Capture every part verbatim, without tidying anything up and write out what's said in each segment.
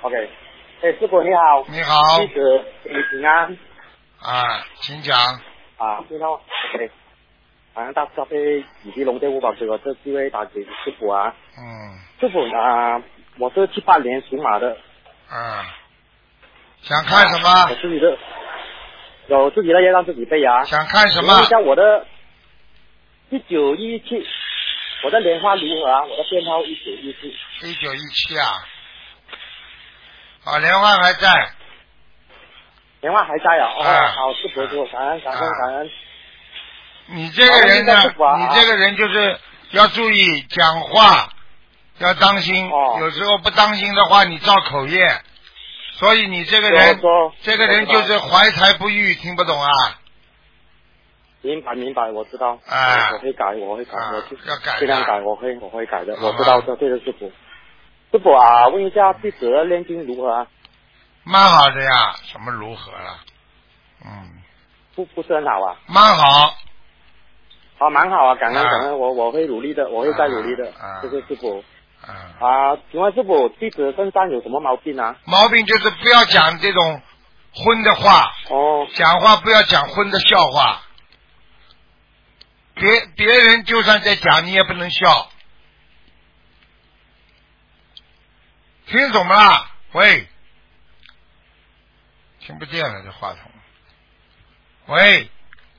OK， 哎，师傅你好。 你好。 弟子给你平安。 啊，请讲。 啊，听到 OK。好像大咖啡以及龙队五宝给我这机会打给师傅啊。 嗯。 师傅啊，我是七八年属马的。 啊。想看什么？ 啊、我自己的有自己的要让自己背啊。 想看什么？ 问一下我的一九一七，我的莲花如何啊？我的编号一九一七。 一九一七啊。啊，莲花还在。 莲花还在啊？哦， 啊、 好，师傅，师傅，感恩感恩感恩。 你这个人呢？ 啊、 你这个人就是要注意讲话，要当心。 哦、 有时候不当心的话，你造口业。所以你这个人，这个人就是怀才不遇，听不懂啊？ 明白明白，我知道。 啊， 我会改，我会改， 啊、 我要改， 尽量改，我会我会改的，我知道的，对的，师傅。师傅啊，问一下弟子的练经如何啊？ 蛮好的呀，什么如何了？嗯。 不不是很好啊。 蛮好。 啊，蛮好啊，感恩感恩，我我会努力的，我会再努力的，谢谢师傅。啊，请问师傅，弟子身上有什么毛病啊？ 毛病就是不要讲这种荤的话。 哦。 讲话不要讲荤的笑话。别别人就算在讲，你也不能笑。听懂吗？喂。听不见了，这话筒。喂。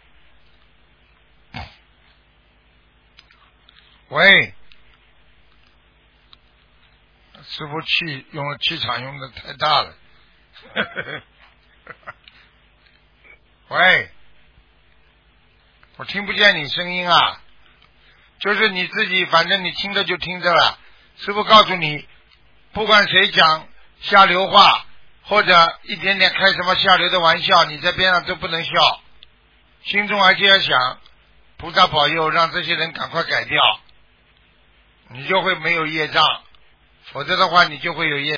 喂。师傅气用了气场用的太大了。喂。我听不见你声音啊。就是你自己，反正你听着就听着了。师傅告诉你，不管谁讲下流话，或者一点点开什么下流的玩笑，你在边上都不能笑，心中而且要想菩萨保佑，让这些人赶快改掉，你就会没有业障，否则的话你就会有业障。